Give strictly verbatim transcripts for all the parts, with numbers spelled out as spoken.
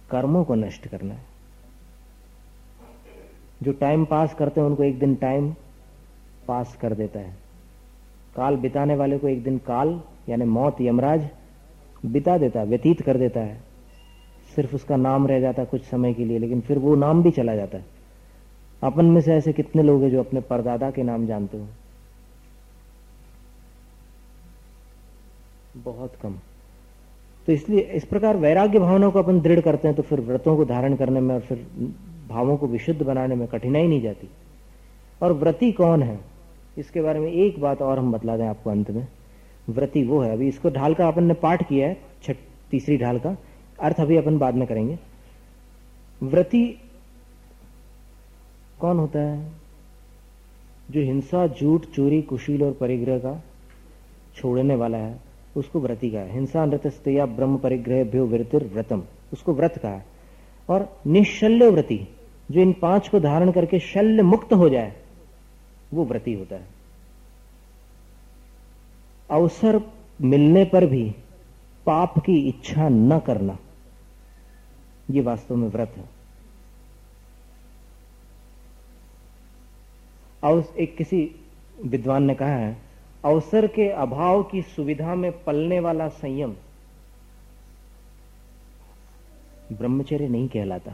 कर्मों को नष्ट करना है। जो टाइम पास करते हैं उनको एक दिन टाइम पास कर देता है। काल बिताने वाले को एक दिन काल यानी मौत, यमराज बिता देता है, व्यतीत कर देता है। सिर्फ उसका नाम रह जाता है कुछ समय के लिए, लेकिन फिर वो नाम भी चला जाता है। अपन में से ऐसे कितने लोग हैं जो अपने परदादा के नाम जानते हो? बहुत कम। तो इसलिए इस प्रकार वैराग्य भावना को अपन दृढ़ करते हैं तो फिर व्रतों को धारण करने में और फिर भावों को विशुद्ध बनाने में कठिनाई नहीं जाती। और व्रती कौन है इसके बारे में एक बात और हम बतला दें आपको अंत में। व्रती वो है, अभी इसको ढाल का अपन ने पाठ किया है, छठ तीसरी ढाल का अर्थ अभी अपन बाद में करेंगे। व्रती कौन होता है? जो हिंसा, झूठ, चोरी, कुशील और परिग्रह का छोड़ने वाला है, उसको व्रती कहा है। हिंसा नृतस्तेया ब्रह्म परिग्रह भ्यो वृतिर व्रतम, उसको व्रत कहा है। और निशल्य व्रती, जो इन पांच को धारण करके शल्य मुक्त हो जाए, वो व्रती होता है। अवसर मिलने पर भी पाप की इच्छा न करना, ये वास्तव में व्रत है। और एक किसी विद्वान ने कहा है, अवसर के अभाव की सुविधा में पलने वाला संयम ब्रह्मचर्य नहीं कहलाता।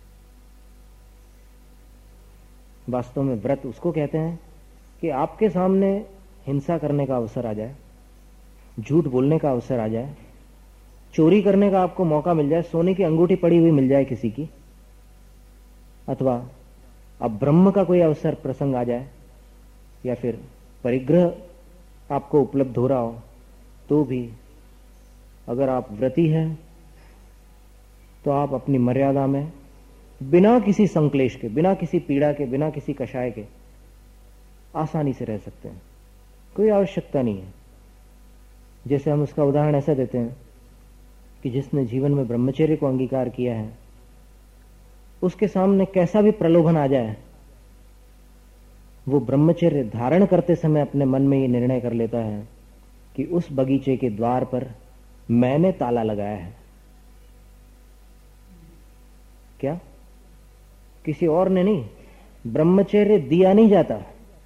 वास्तव में व्रत उसको कहते हैं कि आपके सामने हिंसा करने का अवसर आ जाए, झूठ बोलने का अवसर आ जाए, चोरी करने का आपको मौका मिल जाए, सोने की अंगूठी पड़ी हुई मिल जाए किसी की, अथवा अब ब्रह्म का कोई अवसर प्रसंग आ जाए, या फिर परिग्रह आपको उपलब्ध हो रहा हो, तो भी अगर आप व्रती हैं तो आप अपनी मर्यादा में बिना किसी संक्लेश के, बिना किसी पीड़ा के, बिना किसी कषाय के आसानी से रह सकते हैं। कोई आवश्यकता नहीं है। जैसे हम उसका उदाहरण ऐसा देते हैं कि जिसने जीवन में ब्रह्मचर्य को अंगीकार किया है, उसके सामने कैसा भी प्रलोभन आ जाए, वो ब्रह्मचर्य धारण करते समय अपने मन में ये निर्णय कर लेता है कि उस बगीचे के द्वार पर मैंने ताला लगाया है। क्या? किसी और ने नहीं। ब्रह्मचर्य दिया नहीं जाता,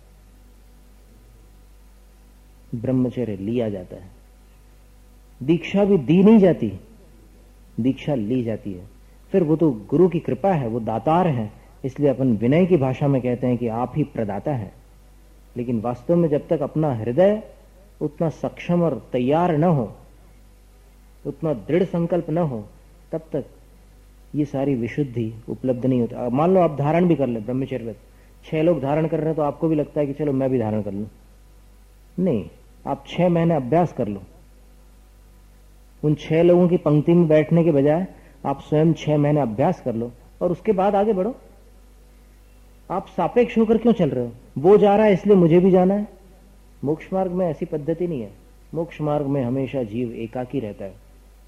ब्रह्मचर्य लिया जाता है। दीक्षा भी दी नहीं जाती, दीक्षा ली जाती है। फिर वो तो गुरु की कृपा है, वो दातार है, इसलिए अपन विनय की भाषा में कहते हैं कि आप ही प्रदाता है। लेकिन वास्तव में जब तक अपना हृदय उतना सक्षम और तैयार न हो, उतना दृढ़ संकल्प न हो, तब तक ये सारी विशुद्धि उपलब्ध नहीं होती। मान लो आप धारण भी कर ले ब्रह्मचर्य, छह लोग धारण कर रहे हैं तो आपको भी लगता है कि चलो मैं भी धारण कर लूं। नहीं, आप छह महीने अभ्यास कर लो। उन छह लोगों की पंक्ति में बैठने के बजाय आप स्वयं छह महीने अभ्यास कर लो और उसके बाद आगे बढ़ो। आप सापेक्ष होकर क्यों चल रहे हो? वो जा रहा है इसलिए मुझे भी जाना है। मोक्ष मार्ग में ऐसी पद्धति नहीं है। मोक्ष मार्ग में हमेशा जीव एकाकी रहता है।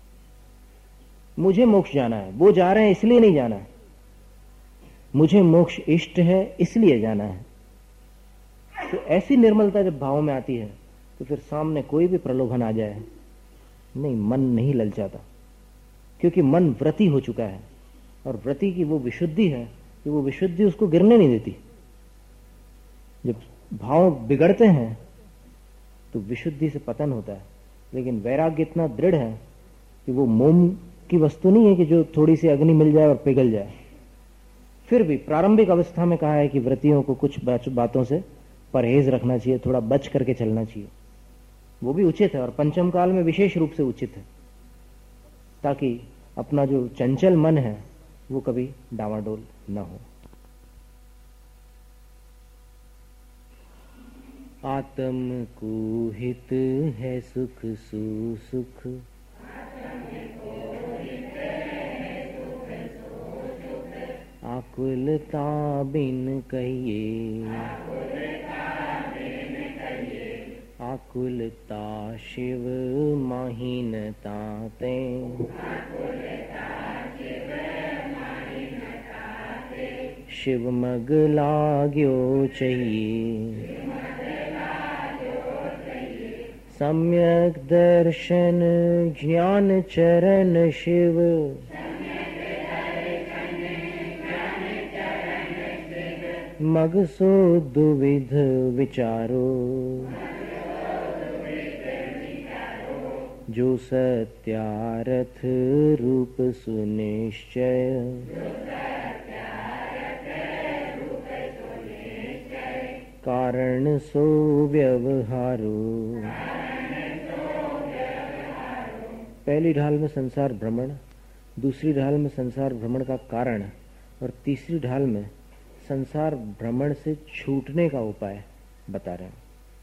मुझे मोक्ष जाना है, वो जा रहे हैं इसलिए नहीं जाना है। मुझे मोक्ष इष्ट है इसलिए जाना है। तो ऐसी निर्मलता जब भाव में आती है तो फिर सामने कोई भी प्रलोभन आ जाए, नहीं, मन नहीं ललचाता, क्योंकि मन व्रती हो चुका है। और व्रती की वो विशुद्धि है कि वो विशुद्धि उसको गिरने नहीं देती। जब भाव बिगड़ते हैं तो विशुद्धि से पतन होता है। लेकिन वैराग्य इतना दृढ़ है कि वो मोम की वस्तु नहीं है कि जो थोड़ी सी अग्नि मिल जाए और पिघल जाए। फिर भी प्रारंभिक अवस्था में कहा है कि व्रतियों को कुछ बातों से परहेज रखना चाहिए, थोड़ा बच करके चलना चाहिए। वो भी उचित है और पंचम काल में विशेष रूप से उचित है, ताकि अपना जो चंचल मन है वो कभी डावाडोल न हो। आत्म को हित है सुख सुसुख, आकुलता बिन कहिए, आकुलता शिव महीनता ते, शिव मग लाग्यो चाहिए, सम्यक दर्शन ज्ञान चरण शिव, मग सो दुविध विचारो, जो सत्यारथ रूप सुनिश्चय, कारण सो व्यवहारो। पहली ढाल में संसार भ्रमण, दूसरी ढाल में संसार भ्रमण का कारण और तीसरी ढाल में संसार भ्रमण से छूटने का उपाय बता रहे हैं।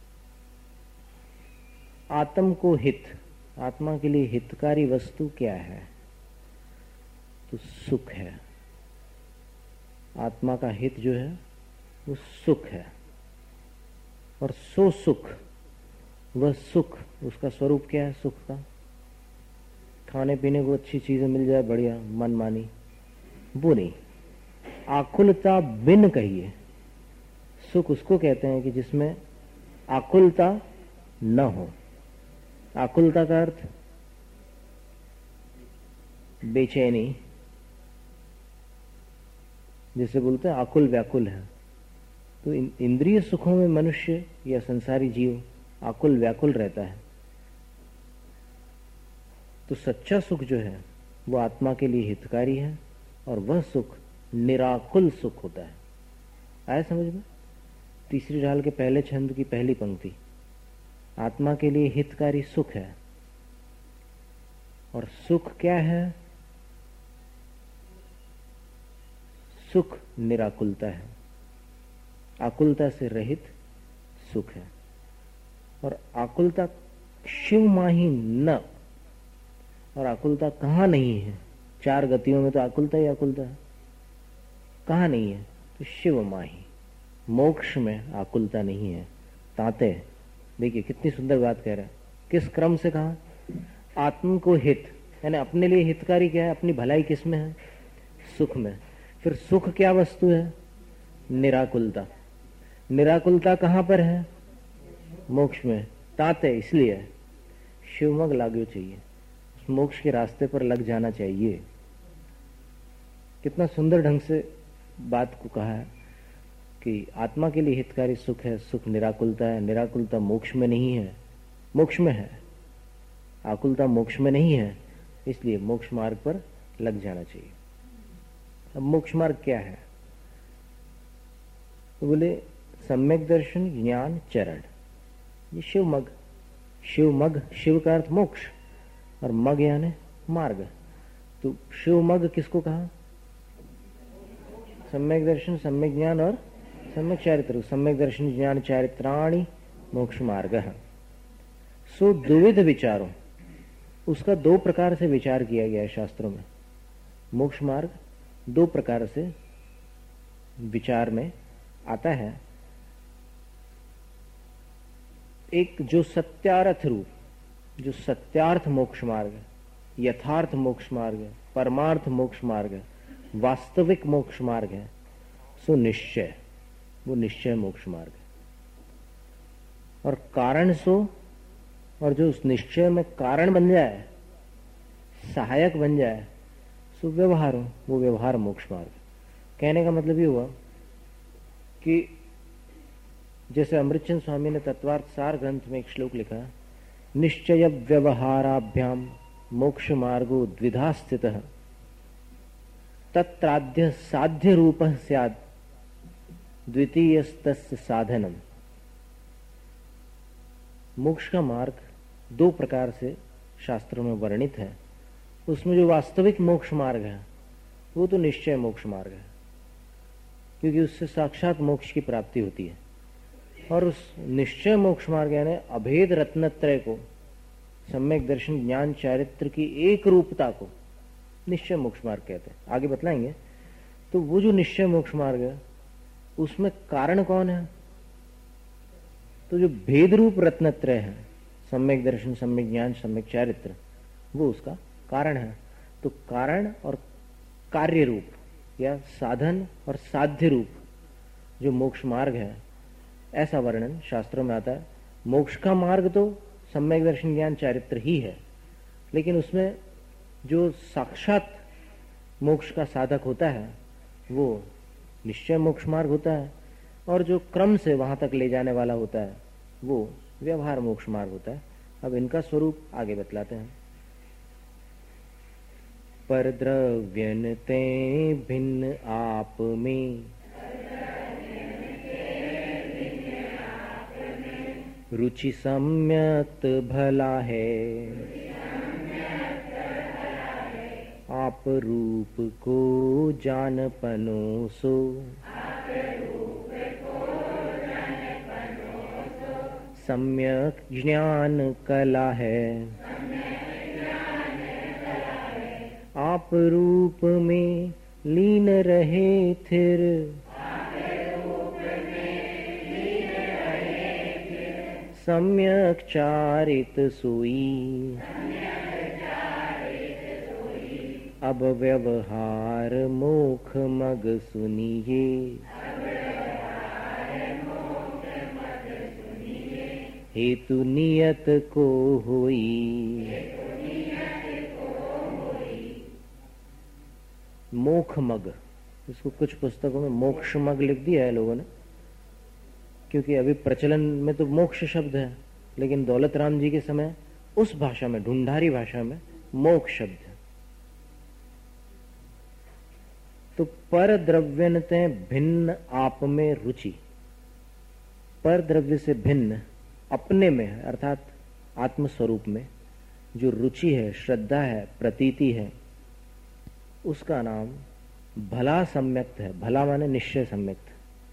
आत्म को हित, आत्मा के लिए हितकारी वस्तु क्या है? तो सुख है। आत्मा का हित जो है वो सुख है। और सो सुख, वह सुख, उसका स्वरूप क्या है? सुख का खाने पीने को अच्छी चीजें मिल जाए, बढ़िया मनमानी, वो नहीं। आकुलता बिन कहिए, सुख उसको कहते हैं कि जिसमें आकुलता न हो। आकुलता का अर्थ बेचैनी, जिसे बोलते हैं आकुल व्याकुल है। तो इंद्रिय सुखों में मनुष्य या संसारी जीव आकुल व्याकुल रहता है। तो सच्चा सुख जो है वो आत्मा के लिए हितकारी है और वह सुख निराकुल सुख होता है। आया समझ में? तीसरी ढाल के पहले छंद की पहली पंक्ति, आत्मा के लिए हितकारी सुख है। और सुख क्या है? सुख निराकुलता है, आकुलता से रहित सुख है। और आकुलता शिव माही न, और आकुलता कहाँ नहीं है? चार गतियों में तो आकुलता ही आकुलता है, कहाँ नहीं है? तो शिव माही, मोक्ष में आकुलता नहीं है। ताते देखिए कितनी सुंदर बात कह रहा है। किस क्रम से कहा? आत्म को हित, यानी अपने लिए हितकारी क्या है? अपनी भलाई किस में है? सुख में। फिर सुख क्या वस्तु है? निराकुलता। निराकुलता कहाँ पर है? मोक्ष में। ताते इसलिए शिवमग लागू चाहिए, उस मोक्ष के रास्ते पर लग जाना चाहिए। कितना सुंदर ढंग से बात को कहा है कि आत्मा के लिए हितकारी सुख है, सुख निराकुलता है, निराकुलता मोक्ष में नहीं है, मोक्ष में है। आकुलता मोक्ष में नहीं है, इसलिए मोक्ष मार्ग पर लग जाना चाहिए। अब मोक्ष मार्ग क्या है? तो बोले सम्यक दर्शन ज्ञान चरण, ये शिव मग। शिव मग, शिव का अर्थ मोक्ष और मग यानी मार्ग। तो शिव मग किसको कहा? सम्यक दर्शन, सम्यक ज्ञान और सम्यक चारित्र। सम्यक दर्शन ज्ञान चारित्राणि मोक्ष मार्ग। सो द्विविध विचारों, उसका दो प्रकार से विचार किया गया है शास्त्रों में। मोक्ष मार्ग दो प्रकार से विचार में आता है। एक जो सत्यार्थ रूप, जो सत्यार्थ मोक्ष मार्ग है, यथार्थ मोक्ष मार्ग है, परमार्थ मोक्ष मार्ग है, वास्तविक मोक्ष मार्ग है, सो निश्चय, वो निश्चय मोक्ष मार्ग है। और कारण सो, और जो उस निश्चय में कारण बन जाए, सहायक बन जाए, सो व्यवहार हो, वो व्यवहार मोक्ष मार्ग। कहने का मतलब ये हुआ कि जैसे अमृतचंद स्वामी ने तत्वार्थ सार ग्रंथ में एक श्लोक लिखा, निश्चय व्यवहाराभ्याम मोक्ष मार्गो द्विधा स्थितः तत्राद्य साध्य रूपः स्यात् द्वितीयस्तस्य साधनम। मोक्ष का मार्ग दो प्रकार से शास्त्रों में वर्णित है। उसमें जो वास्तविक मोक्ष मार्ग है वो तो निश्चय मोक्ष मार्ग है, क्योंकि उससे साक्षात मोक्ष की प्राप्ति होती है। और उस निश्चय मोक्ष मार्ग यानी अभेद रत्नत्रय को, सम्यक दर्शन ज्ञान चारित्र की एक रूपता को निश्चय मोक्ष मार्ग कहते हैं। आगे बतलाएंगे। तो वो जो निश्चय मोक्ष मार्ग है उसमें कारण कौन है? तो जो भेद रूप रत्नत्रय है, सम्यक दर्शन, सम्यक ज्ञान, सम्यक चारित्र, वो उसका कारण है। तो कारण और कार्य रूप या साधन और साध्य रूप जो मोक्ष मार्ग है, ऐसा वर्णन शास्त्रों में आता है। मोक्ष का मार्ग तो सम्यक दर्शन ज्ञान चारित्र ही है, लेकिन उसमें जो साक्षात मोक्ष का साधक होता है वो निश्चय मोक्ष मार्ग होता है। और जो क्रम से वहां तक ले जाने वाला होता है वो व्यवहार मोक्ष मार्ग होता है। अब इनका स्वरूप आगे बतलाते हैं। पर द्रव्यन ते भिन्न आप में, रुचि सम्यक भला है, आप रूप को जान पनो सो, सम्यक ज्ञान कला है, आप रूप में लीन रहे थिर, सम्यक चारित सोई, अब व्यवहार मोख मग सुनिए, हेतु नियत को होई, मोख मग, इसको कुछ पुस्तकों में मोक्ष मग लिख दिया है लोगों ने, क्योंकि अभी प्रचलन में तो मोक्ष शब्द है, लेकिन दौलत राम जी के समय उस भाषा में, ढूंढारी भाषा में मोक्ष शब्द है। तो पर द्रव्यनते भिन्न आप में रुचि, पर द्रव्य से भिन्न अपने में है, अर्थात आत्मस्वरूप में जो रुचि है, श्रद्धा है, प्रतीति है, उसका नाम भला सम्यक्त है। भला माने निश्चय सम्यक्त।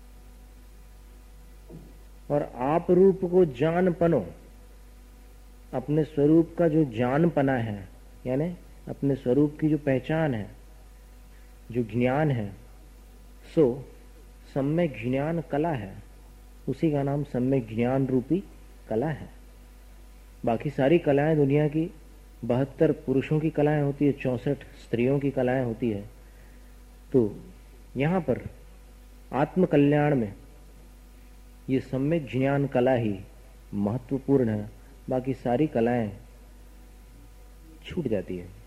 और आप रूप को जान पनो, अपने स्वरूप का जो जान पना है, यानी अपने स्वरूप की जो पहचान है, जो ज्ञान है, सो सम्यक ज्ञान कला है। उसी का नाम सम्यक ज्ञान रूपी कला है। बाकी सारी कलाएं दुनिया की बहत्तर पुरुषों की कलाएं होती है, चौसठ स्त्रियों की कलाएं होती है। तो यहाँ पर आत्म कल्याण में ये सम्यक ज्ञान कला ही महत्वपूर्ण है, बाकी सारी कलाएं छूट जाती है।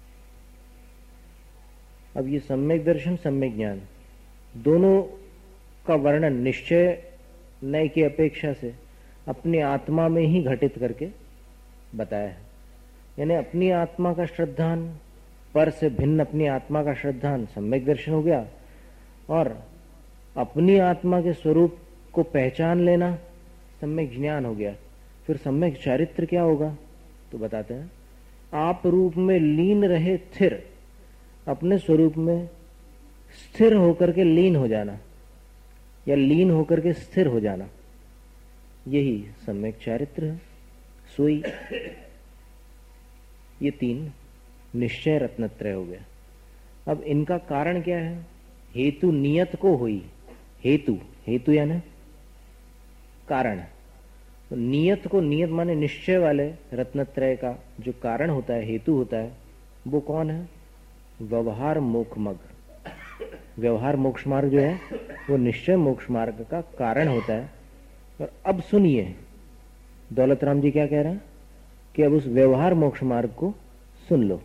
अब ये सम्यक दर्शन, सम्यक ज्ञान दोनों का वर्णन निश्चय नय की अपेक्षा से अपनी आत्मा में ही घटित करके बताया है। यानी अपनी आत्मा का श्रद्धान, पर से भिन्न अपनी आत्मा का श्रद्धान सम्यक दर्शन हो गया, और अपनी आत्मा के स्वरूप को पहचान लेना सम्यक ज्ञान हो गया। फिर सम्यक चारित्र क्या होगा तो बताते हैं, आप रूप में लीन रहे स्थिर, अपने स्वरूप में स्थिर होकर के लीन हो जाना या लीन होकर के स्थिर हो जाना, यही सम्यक चारित्र है। सोई, ये तीन निश्चय रत्नत्रय हो गया। अब इनका कारण क्या है? हेतु नियत को हुई। हेतु, हेतु यानी कारण। तो नियत को, नियत माने निश्चय वाले रत्नत्रय का जो कारण होता है, हेतु होता है, वो कौन है? व्यवहार मोक्ष मग। व्यवहार मोक्ष मार्ग जो है वो निश्चय मोक्ष मार्ग का कारण होता है। और अब सुनिए दौलत राम जी क्या कह रहे हैं कि अब उस व्यवहार मोक्ष मार्ग को सुन लो।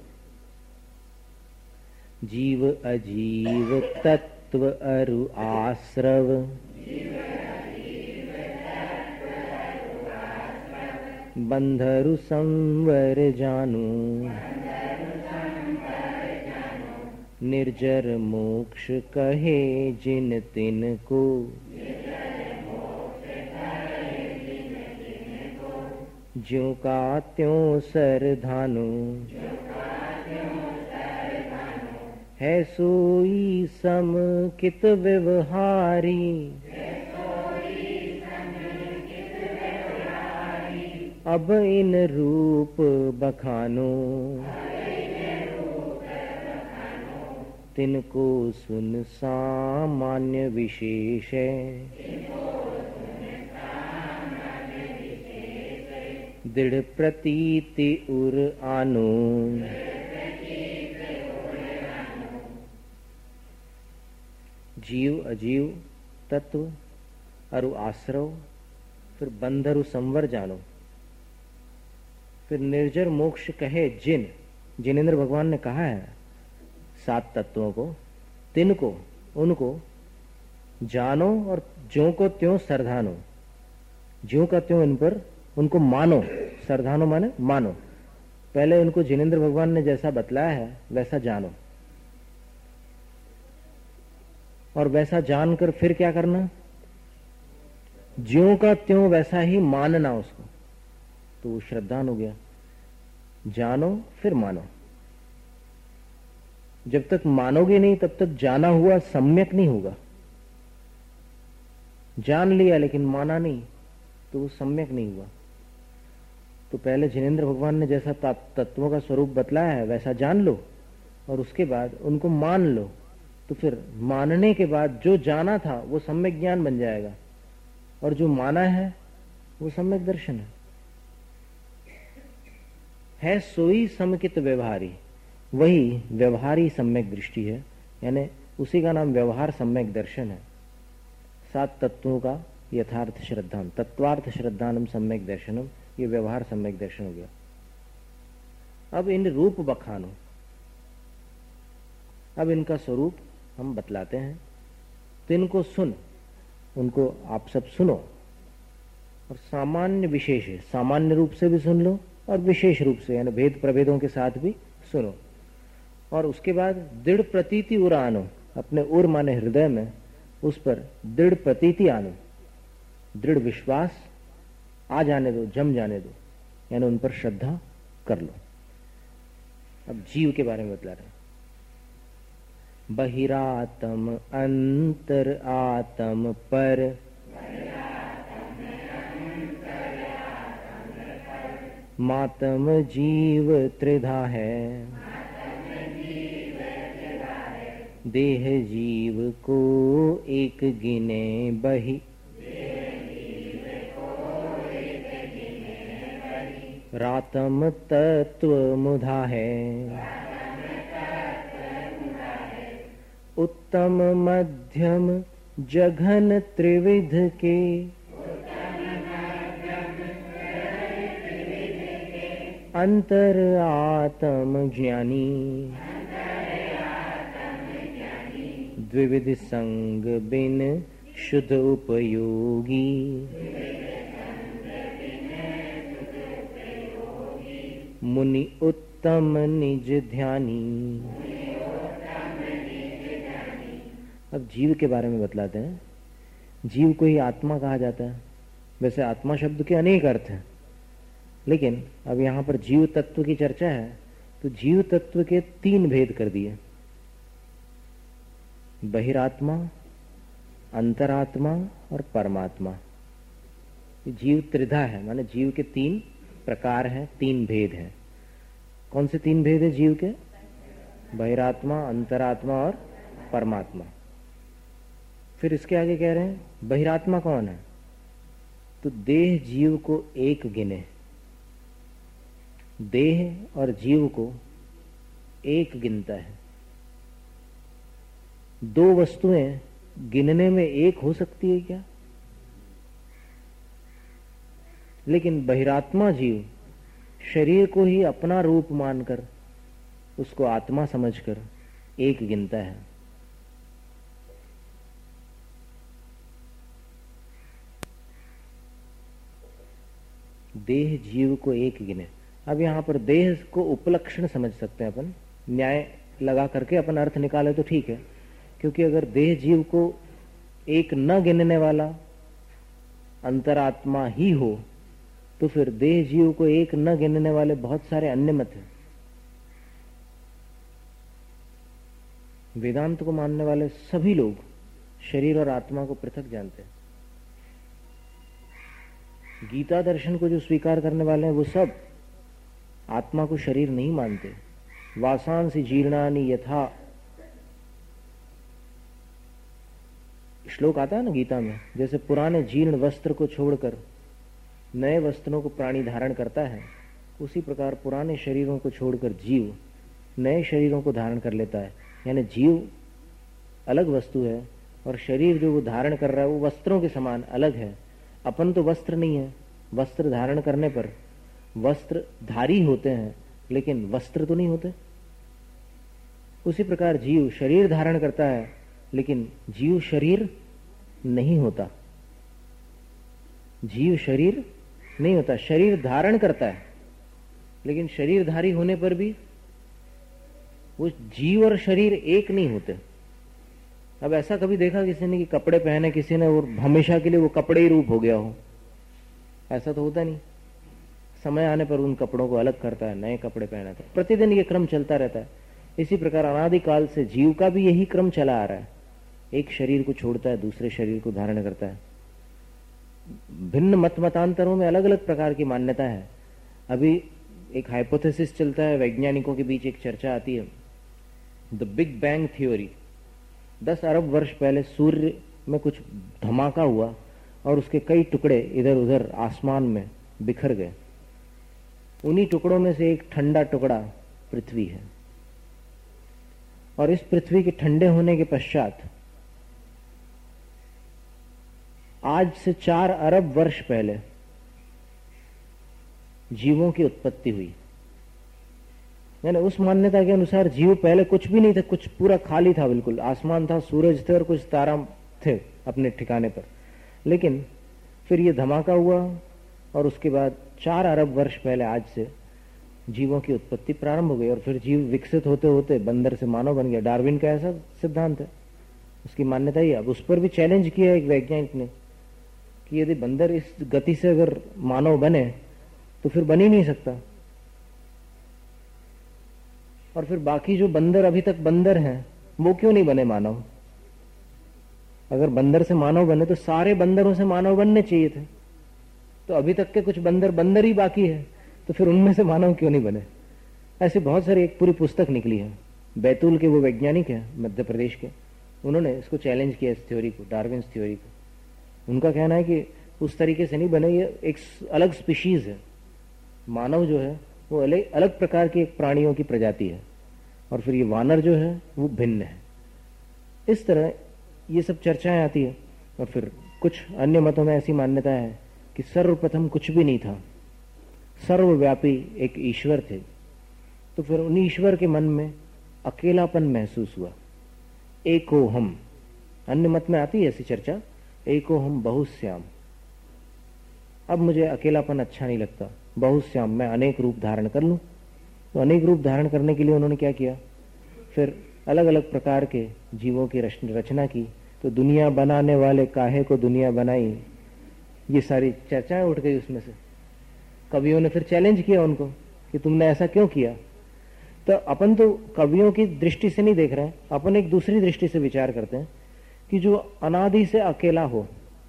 जीव अजीव तत्व अरु आश्रव, बंधरु संवर जानू, निर्जर मोक्ष कहे जिन तिन को, ज्यों का त्यों सर धानु, है सोई सम कित व्यवहारी, अब इन रूप बखानो, तिनको सुन सामान्य विशेष है, दृढ़ प्रतीति उर आनो। जीव अजीव तत्व अरु आश्रव, फिर बंधरु संवर जानो, फिर निर्जर मोक्ष कहे जिन, जिनेन्द्र भगवान ने कहा है सात तत्वों को, तिनको, उनको जानो और ज्यों को त्यों सरधानो, ज्यों का त्यों इन पर उनको मानो, सरधानो माने मानो। पहले उनको जिनेंद्र भगवान ने जैसा बतलाया है वैसा जानो, और वैसा जानकर फिर क्या करना, ज्यों का त्यों वैसा ही मानना उसको, तो वो श्रद्धान हो गया। जानो फिर मानो। जब तक मानोगे नहीं तब तक जाना हुआ सम्यक नहीं होगा। जान लिया लेकिन माना नहीं तो वो सम्यक नहीं हुआ। तो पहले जिनेंद्र भगवान ने जैसा तत्वों का स्वरूप बतलाया है वैसा जान लो, और उसके बाद उनको मान लो, तो फिर मानने के बाद जो जाना था वो सम्यक ज्ञान बन जाएगा, और जो माना है वो सम्यक दर्शन है। है सोई समकित व्यवहारी, वही व्यवहारी सम्यक दृष्टि है, यानी उसी का नाम व्यवहार सम्यक दर्शन है। सात तत्वों का यथार्थ श्रद्धान, तत्वार्थ श्रद्धानम सम्यक दर्शनम, ये व्यवहार सम्यक दर्शन हो गया। अब इन रूप बखानो, अब इनका स्वरूप हम बतलाते हैं, तो इनको सुन, उनको आप सब सुनो, और सामान्य विशेष है, सामान्य रूप से भी सुन लो और विशेष रूप से यानी भेद प्रभेदों के साथ भी सुनो। और उसके बाद दृढ़ प्रतीति उर आनो, अपने उर माने हृदय में उस पर दृढ़ प्रतीति आनो, दृढ़ विश्वास आ जाने दो, जम जाने दो, यानी उन पर श्रद्धा कर लो। अब जीव के बारे में बतला रहे हैं। बहिरातम अंतर आतम पर, मातम जीव त्रिधा है, देह जीव को एक गिने बही, रातम तत्व मुधा है, उत्तम मध्यम जघन त्रिविध के, अंतर आत्म ज्ञानी, द्विविध संग बिन शुद्ध उपयोगी, मुनि उत्तम निज ध्यानी। अब जीव के बारे में बतलाते हैं। जीव को ही आत्मा कहा जाता है। वैसे आत्मा शब्द के अनेक अर्थ हैं, लेकिन अब यहाँ पर जीव तत्व की चर्चा है, तो जीव तत्व के तीन भेद कर दिए, बहिरात्मा, अंतरात्मा और परमात्मा। जीव त्रिधा है, माने जीव के तीन प्रकार हैं, तीन भेद हैं। कौन से तीन भेद है जीव के? बहिरात्मा, अंतरात्मा और परमात्मा। फिर इसके आगे कह रहे हैं बहिरात्मा कौन है? तो देह जीव को एक गिने, देह और जीव को एक गिनता है। दो वस्तुएं गिनने में एक हो सकती है क्या? लेकिन बहिरात्मा जीव शरीर को ही अपना रूप मानकर उसको आत्मा समझकर एक गिनता है। देह जीव को एक गिने। अब यहां पर देह को उपलक्षण समझ सकते हैं अपन, न्याय लगा करके अपन अर्थ निकाले तो ठीक है, क्योंकि अगर देह जीव को एक न गिनने वाला अंतरात्मा ही हो तो फिर देह जीव को एक न गिनने वाले बहुत सारे अन्य मत हैं। वेदांत को मानने वाले सभी लोग शरीर और आत्मा को पृथक जानते हैं। गीता दर्शन को जो स्वीकार करने वाले हैं वो सब आत्मा को शरीर नहीं मानते। वासांसि जीर्णानि यथा, श्लोक आता है ना गीता में, जैसे पुराने जीर्ण वस्त्र को छोड़कर नए वस्त्रों को प्राणी धारण करता है, उसी प्रकार पुराने शरीरों को छोड़कर जीव नए शरीरों को धारण कर लेता है। यानी जीव अलग वस्तु है और शरीर जो वो धारण कर रहा है वो वस्त्रों के समान अलग है। अपन तो वस्त्र नहीं है, वस्त्र धारण करने पर वस्त्र धारी होते हैं लेकिन वस्त्र तो नहीं होते। उसी प्रकार जीव शरीर धारण करता है लेकिन जीव शरीर नहीं होता, जीव शरीर नहीं होता, शरीर धारण करता है, लेकिन शरीरधारी होने पर भी वो जीव और शरीर एक नहीं होते। अब ऐसा कभी देखा किसी ने कि कपड़े पहने किसी ने और हमेशा के लिए वो कपड़े ही रूप हो गया हो? ऐसा तो होता नहीं। समय आने पर उन कपड़ों को अलग करता है, नए कपड़े पहनाता है। प्रतिदिन ये क्रम चलता रहता है। इसी प्रकार अनादिकाल से जीव का भी यही क्रम चला आ रहा है। एक शरीर को छोड़ता है, दूसरे शरीर को धारण करता है। भिन्न मत मतांतरों में अलग अलग प्रकार की मान्यता है। अभी एक हाइपोथेसिस चलता है, वैज्ञानिकों के बीच एक चर्चा आती है, द बिग बैंग थ्योरी। दस अरब वर्ष पहले सूर्य में कुछ धमाका हुआ और उसके कई टुकड़े इधर उधर आसमान में बिखर गए। उन्हीं टुकड़ों में से एक ठंडा टुकड़ा पृथ्वी है, और इस पृथ्वी के ठंडे होने के पश्चात आज से चार अरब वर्ष पहले जीवों की उत्पत्ति हुई। यानी उस मान्यता के अनुसार जीव पहले कुछ भी नहीं था, कुछ पूरा खाली था, बिल्कुल आसमान था, सूरज थे और कुछ तारा थे अपने ठिकाने पर। लेकिन फिर ये धमाका हुआ और उसके बाद चार अरब वर्ष पहले आज से जीवों की उत्पत्ति प्रारंभ हो गई, और फिर जीव विकसित होते होते बंदर से मानव बन गया। डार्विन का ऐसा सिद्धांत है, उसकी मान्यता ही। अब उस पर भी चैलेंज किया एक वैज्ञानिक ने कि यदि बंदर इस गति से अगर मानव बने तो फिर बन ही नहीं सकता, और फिर बाकी जो बंदर अभी तक बंदर हैं वो क्यों नहीं बने मानव? अगर बंदर से मानव बने तो सारे बंदरों से मानव बनने चाहिए थे, तो अभी तक के कुछ बंदर बंदर ही बाकी है, तो फिर उनमें से मानव क्यों नहीं बने? ऐसे बहुत सारी एक पूरी पुस्तक निकली है। बैतूल के वो वैज्ञानिक है मध्य प्रदेश के, उन्होंने इसको चैलेंज किया, इस थ्योरी को, डार्विन्स थ्योरी को। उनका कहना है कि उस तरीके से नहीं बने, ये एक अलग स्पीशीज है। मानव जो है वो अलग अलग प्रकार की एक प्राणियों की प्रजाति है, और फिर ये वानर जो है वो भिन्न है। इस तरह ये सब चर्चाएं आती है। और फिर कुछ अन्य मतों में ऐसी मान्यता है कि सर्वप्रथम कुछ भी नहीं था, सर्वव्यापी एक ईश्वर थे। तो फिर उन ईश्वर के मन में अकेलापन महसूस हुआ, एको हम। अन्य मत में आती है ऐसी चर्चा, एको हम बहुश्याम। अब मुझे अकेलापन अच्छा नहीं लगता, बहुश्याम, मैं अनेक रूप धारण कर लूं। तो अनेक रूप धारण करने के लिए उन्होंने क्या किया, फिर अलग अलग प्रकार के जीवों की रचना की। तो दुनिया बनाने वाले काहे को दुनिया बनाई, ये सारी चर्चाएं उठ गई उसमें से। कवियों ने फिर चैलेंज किया उनको कि तुमने ऐसा क्यों किया। तो अपन तो कवियों की दृष्टि से नहीं देख रहे हैं, अपन एक दूसरी दृष्टि से विचार करते हैं कि जो अनादि से अकेला हो,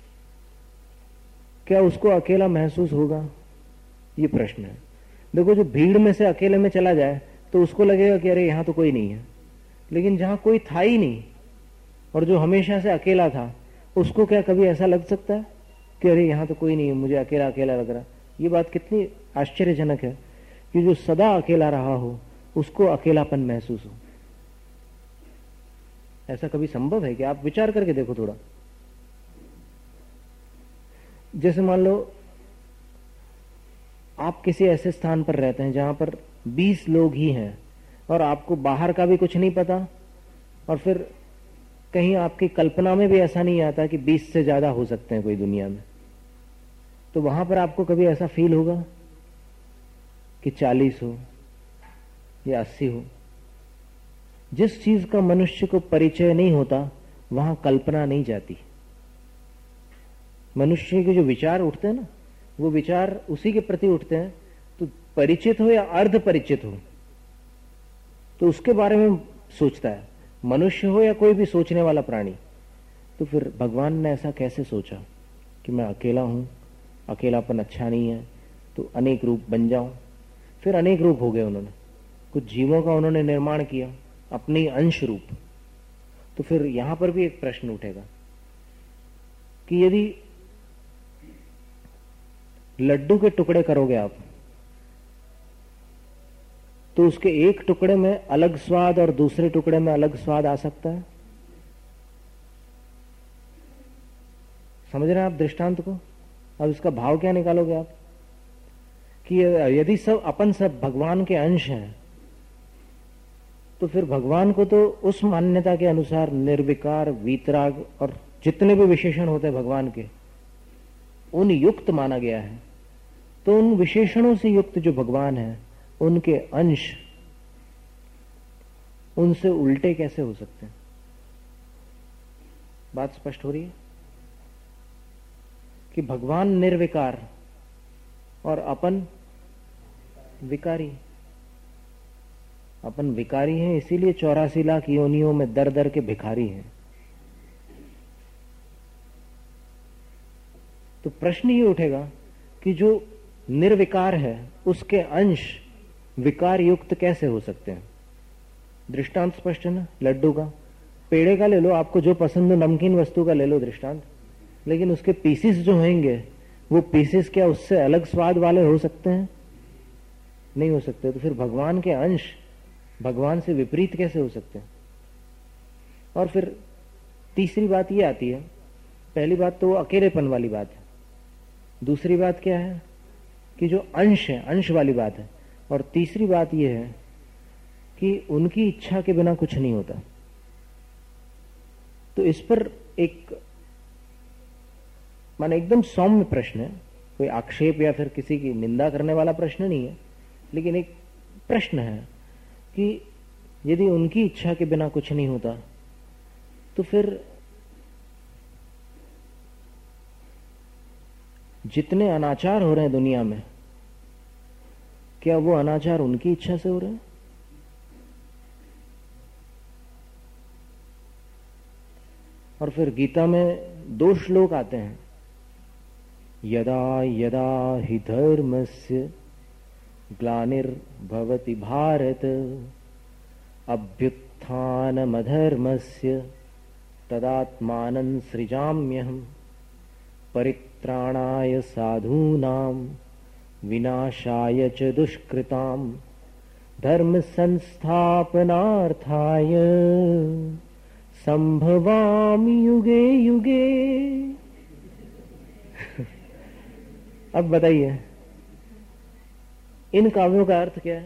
क्या उसको अकेला महसूस होगा? ये प्रश्न है। देखो, जो भीड़ में से अकेले में चला जाए तो उसको लगेगा कि अरे यहां तो कोई नहीं है, लेकिन जहां कोई था ही नहीं और जो हमेशा से अकेला था, उसको क्या कभी ऐसा लग सकता है कि अरे यहां तो कोई नहीं है, मुझे अकेला अकेला लग रहा? ये बात कितनी आश्चर्यजनक है कि जो सदा अकेला रहा हो उसको अकेलापन महसूस हो। ऐसा कभी संभव है कि? आप विचार करके देखो थोड़ा। जैसे मान लो आप किसी ऐसे स्थान पर रहते हैं जहां पर बीस लोग ही हैं और आपको बाहर का भी कुछ नहीं पता, और फिर कहीं आपकी कल्पना में भी ऐसा नहीं आता कि बीस से ज्यादा हो सकते हैं कोई दुनिया में। तो वहां पर आपको कभी ऐसा फील होगा कि चालीस हो या अस्सी हो? जिस चीज का मनुष्य को परिचय नहीं होता वहां कल्पना नहीं जाती। मनुष्य के जो विचार उठते हैं ना, वो विचार उसी के प्रति उठते हैं। तो परिचित हो या अर्ध परिचित हो तो उसके बारे में सोचता है, मनुष्य हो या कोई भी सोचने वाला प्राणी। तो फिर भगवान ने ऐसा कैसे सोचा कि मैं अकेला हूं, अकेलापन अच्छा नहीं है, तो अनेक रूप बन जाऊं। फिर अनेक रूप हो गए उन्होंने, कुछ जीवों का उन्होंने निर्माण किया, अपने अंश रूप। तो फिर यहां पर भी एक प्रश्न उठेगा कि यदि लड्डू के टुकड़े करोगे आप, तो उसके एक टुकड़े में अलग स्वाद और दूसरे टुकड़े में अलग स्वाद आ सकता है? समझ रहे हैं आप दृष्टांत को? अब इसका भाव क्या निकालोगे आप कि यदि सब अपन सब भगवान के अंश हैं, तो फिर भगवान को तो उस मान्यता के अनुसार निर्विकार, वीतराग और जितने भी विशेषण होते हैं भगवान के, उन युक्त माना गया है। तो उन विशेषणों से युक्त जो भगवान है, उनके अंश उनसे उल्टे कैसे हो सकते हैं? बात स्पष्ट हो रही है कि भगवान निर्विकार और अपन विकारी। अपन विकारी हैं, इसीलिए चौरासी लाख योनियों में दर दर के भिखारी हैं। तो प्रश्न ये उठेगा कि जो निर्विकार है उसके अंश विकार युक्त कैसे हो सकते हैं? दृष्टांत स्पष्ट है ना, लड्डू का, पेड़े का ले लो, आपको जो पसंद हो नमकीन वस्तु का ले लो दृष्टांत, लेकिन उसके पीसेस जो होंगे वो पीसेस क्या उससे अलग स्वाद वाले हो सकते हैं? नहीं हो सकते। तो फिर भगवान के अंश भगवान से विपरीत कैसे हो सकते हैं? और फिर तीसरी बात ये आती है, पहली बात तो वो अकेलेपन वाली बात है, दूसरी बात क्या है कि जो अंश है, अंश वाली बात है, और तीसरी बात यह है कि उनकी इच्छा के बिना कुछ नहीं होता। तो इस पर एक माने एकदम सौम्य प्रश्न है, कोई आक्षेप या फिर किसी की निंदा करने वाला प्रश्न नहीं है, लेकिन एक प्रश्न है कि यदि उनकी इच्छा के बिना कुछ नहीं होता तो फिर जितने अनाचार हो रहे हैं दुनिया में, क्या वो अनाचार उनकी इच्छा से हो रहे हैं? और फिर गीता में दो श्लोक आते हैं, यदा यदा हि धर्मस्य ग्लानिर्भवति भारत अभ्युत्थानमधर्मस्य तदात्मानं सृजाम्यहम् परित्राणाय साधूनां विनाशाय च दुष्कृतां धर्म संस्थापनार्थाय संभवामि युगे युगे। अब बताइए इन काव्यों का अर्थ क्या है?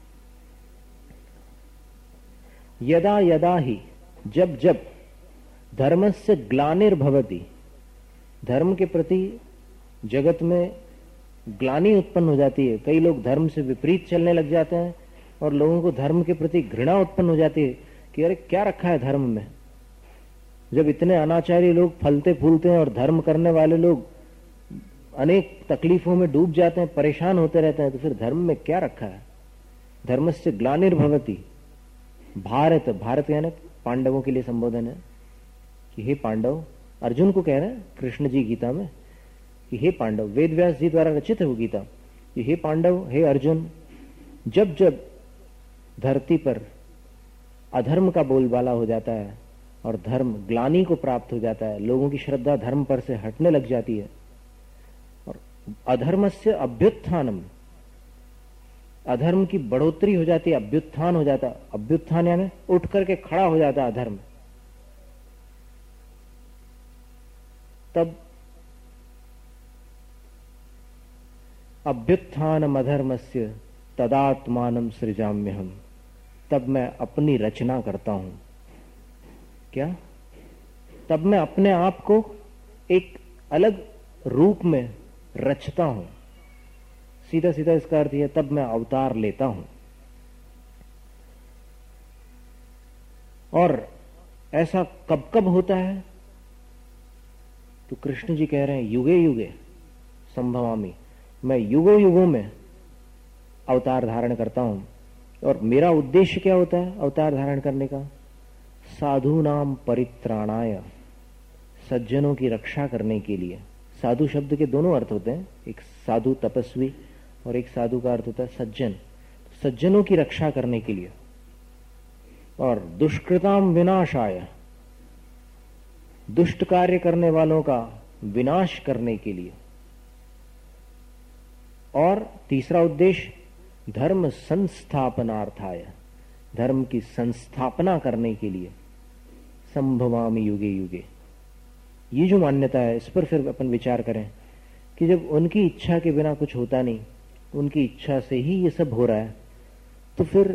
यदा यदा ही, जब जब, धर्मस्य ग्लानिर्भवति, धर्म के प्रति जगत में ग्लानि उत्पन्न हो जाती है, कई लोग धर्म से विपरीत चलने लग जाते हैं और लोगों को धर्म के प्रति घृणा उत्पन्न हो जाती है कि अरे क्या रखा है धर्म में। जब इतने अनाचारी लोग फलते फूलते हैं और धर्म करने वाले लोग अनेक तकलीफों में डूब जाते हैं, परेशान होते रहते हैं, तो फिर धर्म में क्या रखा है? धर्मस्य ग्लानिर्भवति भारत, भारत यानी पांडवों के लिए संबोधन है कि हे पांडव, अर्जुन को कह रहे हैं कृष्ण जी गीता में कि हे पांडव, वेद व्यास जी द्वारा रचित है वो गीता, कि हे पांडव, हे अर्जुन, जब जब धरती पर अधर्म का बोलबाला हो जाता है और धर्म ग्लानि को प्राप्त हो जाता है, लोगों की श्रद्धा धर्म पर से हटने लग जाती है और अधर्मस्य अभ्युत्थानम, अधर्म की बढ़ोतरी हो जाती है, अभ्युत्थान हो जाता, अभ्युत्थान यानी उठ करके खड़ा हो जाता अधर्म, तब अभ्युत्थानम अधर्मस्य तदात्मानं सृजाम्यहम्, तब मैं अपनी रचना करता हूं। क्या? तब मैं अपने आप को एक अलग रूप में रचता हूं। सीधा सीधा इसका अर्थ यह, तब मैं अवतार लेता हूं। और ऐसा कब कब होता है? तो कृष्ण जी कह रहे हैं युगे युगे संभवामि, मैं युगों युगों में अवतार धारण करता हूं। और मेरा उद्देश्य क्या होता है अवतार धारण करने का? साधूनाम परित्राणाय, सज्जनों की रक्षा करने के लिए। साधु शब्द के दोनों अर्थ होते हैं, एक साधु तपस्वी और एक साधु का अर्थ होता है सज्जन। सज्जनों की रक्षा करने के लिए, और दुष्कृताम विनाशाय, दुष्ट कार्य करने वालों का विनाश करने के लिए। और तीसरा उद्देश्य धर्म संस्थापनार्थाय, धर्म की संस्थापना करने के लिए। संभवामि युगे युगे, ये जो मान्यता है इस पर फिर अपन विचार करें कि जब उनकी इच्छा के बिना कुछ होता नहीं, उनकी इच्छा से ही ये सब हो रहा है, तो फिर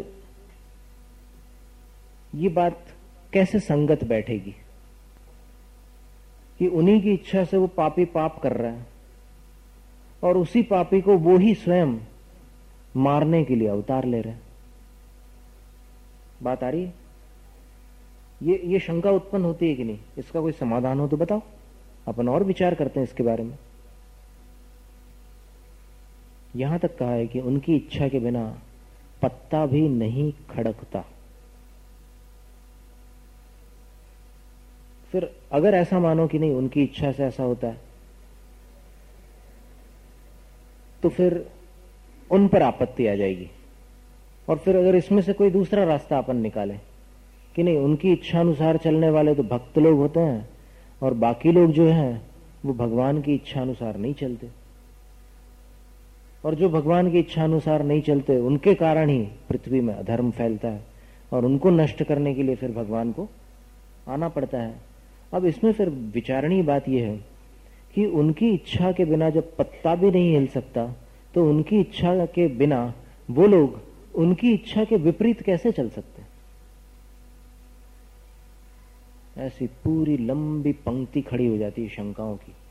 ये बात कैसे संगत बैठेगी? कि उन्हीं की इच्छा से वो पापी पाप कर रहा है और उसी पापी को वो ही स्वयं मारने के लिए अवतार ले रहे हैं। बात आ रही है? ये ये शंका उत्पन्न होती है कि नहीं? इसका कोई समाधान हो तो बताओ, अपन और विचार करते हैं इसके बारे में। यहां तक कहा है कि उनकी इच्छा के बिना पत्ता भी नहीं खड़कता। फिर अगर ऐसा मानो कि नहीं उनकी इच्छा से ऐसा होता है, तो फिर उन पर आपत्ति आ जाएगी। और फिर अगर इसमें से कोई दूसरा रास्ता अपन निकाले कि नहीं उनकी इच्छा अनुसार चलने वाले तो भक्त लोग होते हैं और बाकी लोग जो हैं वो भगवान की इच्छा अनुसार नहीं चलते, और जो भगवान की इच्छा अनुसार नहीं चलते उनके कारण ही पृथ्वी में अधर्म फैलता है और उनको नष्ट करने के लिए फिर भगवान को आना पड़ता है। अब इसमें फिर विचारणीय बात यह है कि उनकी इच्छा के बिना जब पत्ता भी नहीं हिल सकता, तो उनकी इच्छा के बिना वो लोग उनकी इच्छा के विपरीत कैसे चल सकते हैं? ऐसी पूरी लंबी पंक्ति खड़ी हो जाती है शंकाओं की।